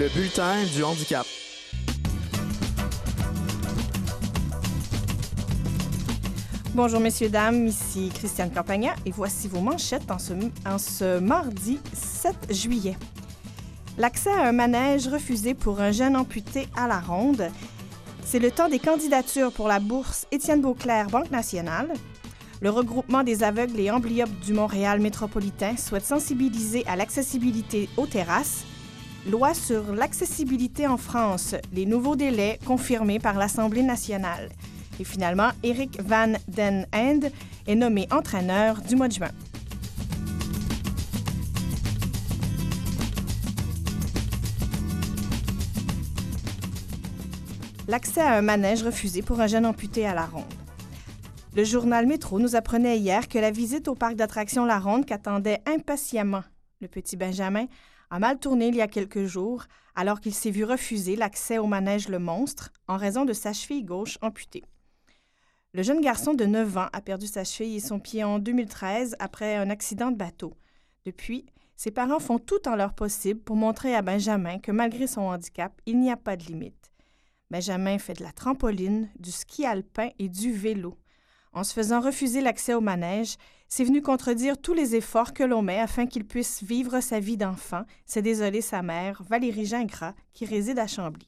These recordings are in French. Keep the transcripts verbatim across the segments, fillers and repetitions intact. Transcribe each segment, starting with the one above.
Le bulletin du handicap. Bonjour messieurs, dames, ici Christiane Campagna et voici vos manchettes en ce, en ce mardi sept juillet. L'accès à un manège refusé pour un jeune amputé à la ronde. C'est le temps des candidatures pour la bourse Étienne Beauclair Banque Nationale. Le regroupement des aveugles et amblyopes du Montréal métropolitain souhaite sensibiliser à l'accessibilité aux terrasses. Loi sur l'accessibilité en France, les nouveaux délais confirmés par l'Assemblée nationale. Et finalement, Eric Van den Ende est nommé entraîneur du mois de juin. L'accès à un manège refusé pour un jeune amputé à la ronde. Le journal Métro nous apprenait hier que la visite au parc d'attractions La Ronde qu'attendait impatiemment le petit Benjamin a mal tourné il y a quelques jours alors qu'il s'est vu refuser l'accès au manège Le Monstre en raison de sa cheville gauche amputée. Le jeune garçon de neuf ans a perdu sa cheville et son pied en deux mille treize après un accident de bateau. Depuis, ses parents font tout en leur possible pour montrer à Benjamin que malgré son handicap, il n'y a pas de limite. Benjamin fait de la trampoline, du ski alpin et du vélo. En se faisant refuser l'accès au manège, c'est venu contredire tous les efforts que l'on met afin qu'il puisse vivre sa vie d'enfant, s'est désolée sa mère, Valérie Gingras, qui réside à Chambly.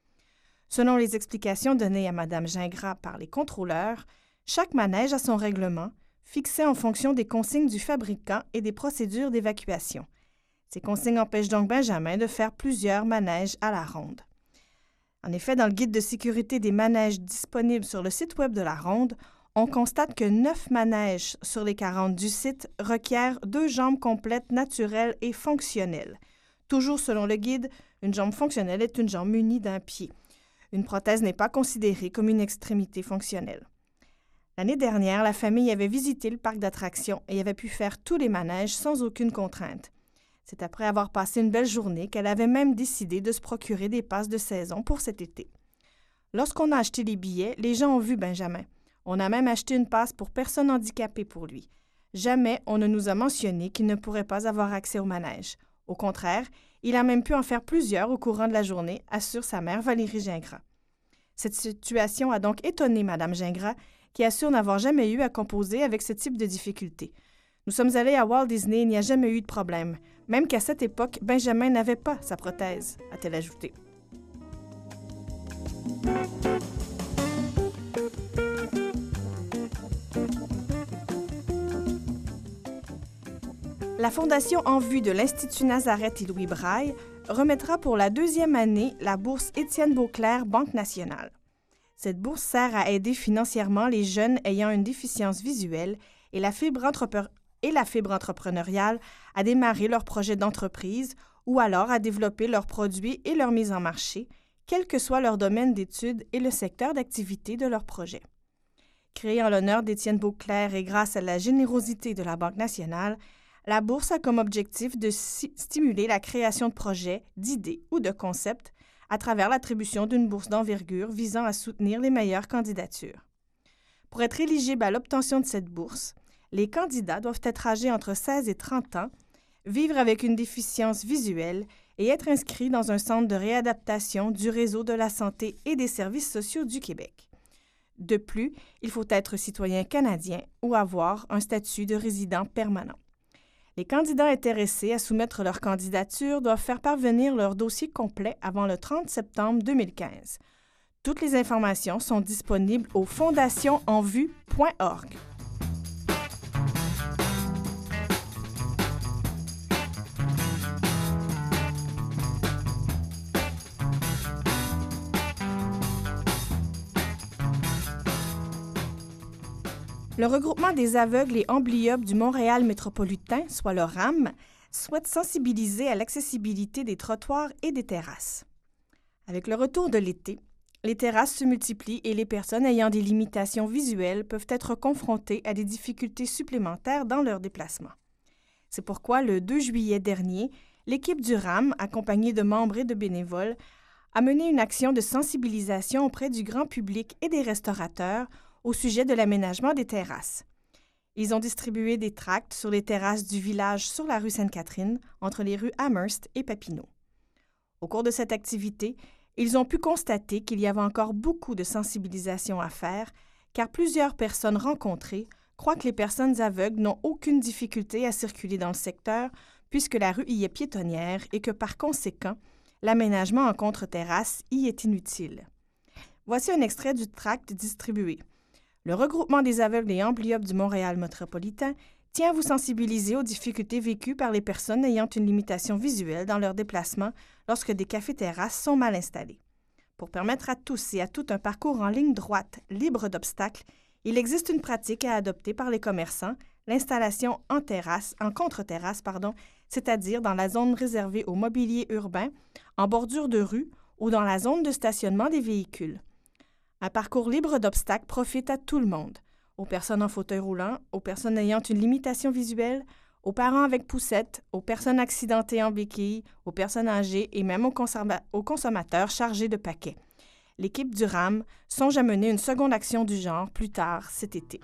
Selon les explications données à Mme Gingras par les contrôleurs, chaque manège a son règlement, fixé en fonction des consignes du fabricant et des procédures d'évacuation. Ces consignes empêchent donc Benjamin de faire plusieurs manèges à la ronde. En effet, dans le guide de sécurité des manèges disponible sur le site web de la Ronde, on constate que neuf manèges sur les quarante du site requièrent deux jambes complètes naturelles et fonctionnelles. Toujours selon le guide, une jambe fonctionnelle est une jambe munie d'un pied. Une prothèse n'est pas considérée comme une extrémité fonctionnelle. L'année dernière, la famille avait visité le parc d'attractions et avait pu faire tous les manèges sans aucune contrainte. C'est après avoir passé une belle journée qu'elle avait même décidé de se procurer des passes de saison pour cet été. Lorsqu'on a acheté les billets, les gens ont vu Benjamin. On a même acheté une passe pour personnes handicapées pour lui. Jamais on ne nous a mentionné qu'il ne pourrait pas avoir accès au manège. Au contraire, il a même pu en faire plusieurs au courant de la journée, assure sa mère Valérie Gingras. Cette situation a donc étonné Mme Gingras, qui assure n'avoir jamais eu à composer avec ce type de difficultés. Nous sommes allés à Walt Disney, il n'y a jamais eu de problème. Même qu'à cette époque, Benjamin n'avait pas sa prothèse, a-t-elle ajouté. La Fondation En Vue de l'Institut Nazareth et Louis Braille remettra pour la deuxième année la bourse Étienne Beauclair Banque Nationale. Cette bourse sert à aider financièrement les jeunes ayant une déficience visuelle et la fibre, entrepre- et la fibre entrepreneuriale à démarrer leur projet d'entreprise ou alors à développer leurs produits et leur mise en marché, quel que soit leur domaine d'études et le secteur d'activité de leur projet. Créée en l'honneur d'Étienne Beauclair et grâce à la générosité de la Banque nationale, la bourse a comme objectif de si- stimuler la création de projets, d'idées ou de concepts à travers l'attribution d'une bourse d'envergure visant à soutenir les meilleures candidatures. Pour être éligible à l'obtention de cette bourse, les candidats doivent être âgés entre seize et trente ans, vivre avec une déficience visuelle et être inscrits dans un centre de réadaptation du réseau de la santé et des services sociaux du Québec. De plus, il faut être citoyen canadien ou avoir un statut de résident permanent. Les candidats intéressés à soumettre leur candidature doivent faire parvenir leur dossier complet avant le trente septembre deux mille quinze. Toutes les informations sont disponibles au fondation en vue point org. Le regroupement des aveugles et amblyopes du Montréal métropolitain, soit le RAM, souhaite sensibiliser à l'accessibilité des trottoirs et des terrasses. Avec le retour de l'été, les terrasses se multiplient et les personnes ayant des limitations visuelles peuvent être confrontées à des difficultés supplémentaires dans leur déplacement. C'est pourquoi, le deux juillet dernier, l'équipe du RAM, accompagnée de membres et de bénévoles, a mené une action de sensibilisation auprès du grand public et des restaurateurs au sujet de l'aménagement des terrasses. Ils ont distribué des tracts sur les terrasses du village sur la rue Sainte-Catherine, entre les rues Amherst et Papineau. Au cours de cette activité, ils ont pu constater qu'il y avait encore beaucoup de sensibilisation à faire, car plusieurs personnes rencontrées croient que les personnes aveugles n'ont aucune difficulté à circuler dans le secteur puisque la rue y est piétonnière et que par conséquent, l'aménagement en contre-terrasse y est inutile. Voici un extrait du tract distribué. Le regroupement des aveugles et amblyopes du Montréal métropolitain tient à vous sensibiliser aux difficultés vécues par les personnes ayant une limitation visuelle dans leurs déplacements lorsque des cafés-terrasses sont mal installés. Pour permettre à tous et à tout un parcours en ligne droite, libre d'obstacles, il existe une pratique à adopter par les commerçants, l'installation en terrasse, en contre-terrasse, pardon, c'est-à-dire dans la zone réservée au mobilier urbain, en bordure de rue ou dans la zone de stationnement des véhicules. Un parcours libre d'obstacles profite à tout le monde, aux personnes en fauteuil roulant, aux personnes ayant une limitation visuelle, aux parents avec poussette, aux personnes accidentées en béquille, aux personnes âgées et même aux, conserva- aux consommateurs chargés de paquets. L'équipe du R A M songe à mener une seconde action du genre plus tard cet été.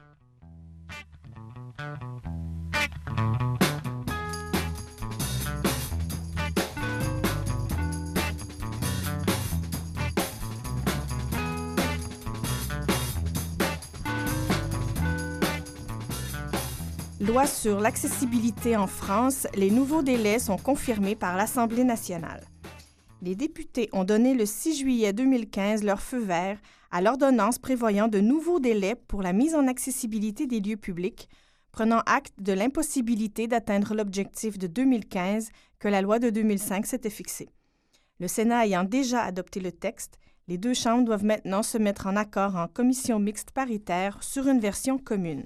Loi sur l'accessibilité en France, les nouveaux délais sont confirmés par l'Assemblée nationale. Les députés ont donné le six juillet deux mille quinze leur feu vert à l'ordonnance prévoyant de nouveaux délais pour la mise en accessibilité des lieux publics, prenant acte de l'impossibilité d'atteindre l'objectif de deux mille quinze que la loi de deux mille cinq s'était fixé. Le Sénat ayant déjà adopté le texte, les deux chambres doivent maintenant se mettre en accord en commission mixte paritaire sur une version commune.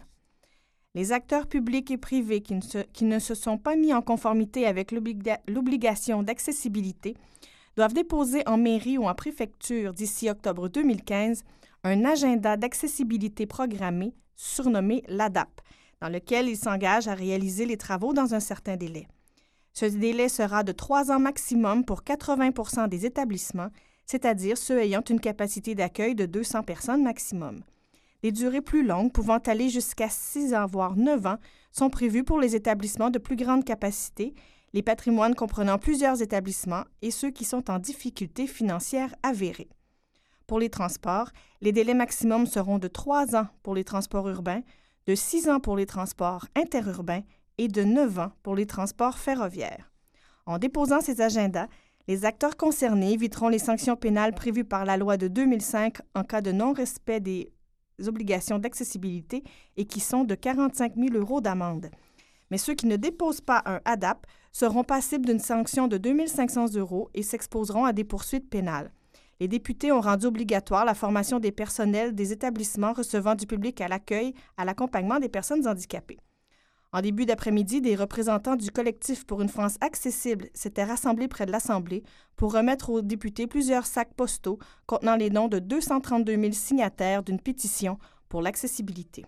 Les acteurs publics et privés qui ne se, qui ne se sont pas mis en conformité avec l'obliga- l'obligation d'accessibilité doivent déposer en mairie ou en préfecture d'ici octobre deux mille quinze un agenda d'accessibilité programmé surnommé l'A D A P, dans lequel ils s'engagent à réaliser les travaux dans un certain délai. Ce délai sera de trois ans maximum pour quatre-vingts pour cent des établissements, c'est-à-dire ceux ayant une capacité d'accueil de deux cents personnes maximum. Des durées plus longues, pouvant aller jusqu'à six ans, voire neuf ans, sont prévues pour les établissements de plus grande capacité, les patrimoines comprenant plusieurs établissements et ceux qui sont en difficulté financière avérée. Pour les transports, les délais maximums seront de trois ans pour les transports urbains, de six ans pour les transports interurbains et de neuf ans pour les transports ferroviaires. En déposant ces agendas, les acteurs concernés éviteront les sanctions pénales prévues par la loi de deux mille cinq en cas de non-respect des obligations d'accessibilité et qui sont de quarante-cinq mille euros d'amende. Mais ceux qui ne déposent pas un A D A P seront passibles d'une sanction de deux mille cinq cents euros et s'exposeront à des poursuites pénales. Les députés ont rendu obligatoire la formation des personnels des établissements recevant du public à l'accueil à l'accompagnement des personnes handicapées. En début d'après-midi, des représentants du collectif pour une France accessible s'étaient rassemblés près de l'Assemblée pour remettre aux députés plusieurs sacs postaux contenant les noms de deux cent trente-deux mille signataires d'une pétition pour l'accessibilité.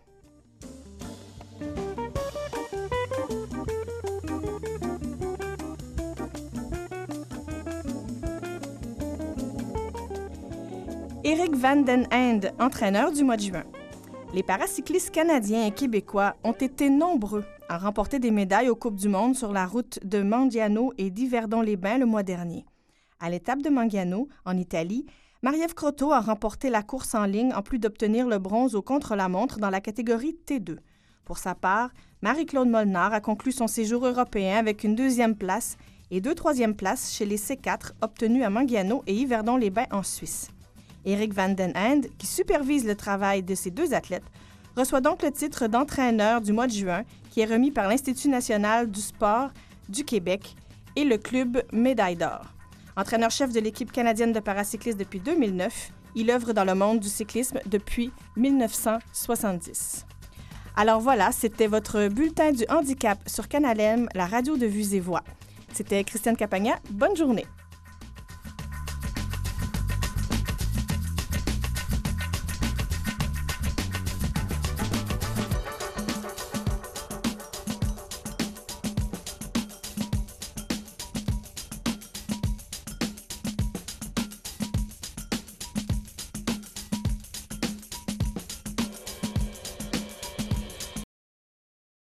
Eric Van den Ende, entraîneur du mois de juin. Les paracyclistes canadiens et québécois ont été nombreux à remporter des médailles aux Coupes du monde sur la route de Mangiano et d'Yverdon-les-Bains le mois dernier. À l'étape de Mangiano, en Italie, Marie-Ève Croteau a remporté la course en ligne en plus d'obtenir le bronze au contre-la-montre dans la catégorie T deux. Pour sa part, Marie-Claude Molnar a conclu son séjour européen avec une deuxième place et deux troisièmes places chez les C quatre obtenues à Mangiano et Yverdon-les-Bains en Suisse. Eric Van den Ende, qui supervise le travail de ces deux athlètes, reçoit donc le titre d'entraîneur du mois de juin qui est remis par l'Institut national du sport du Québec et le club Médaille d'or. Entraîneur-chef de l'équipe canadienne de paracyclisme depuis deux mille neuf, il œuvre dans le monde du cyclisme depuis mille neuf cent soixante-dix. Alors voilà, c'était votre bulletin du handicap sur Canal M, la radio de Vues et Voix. C'était Christiane Capagna. Bonne journée!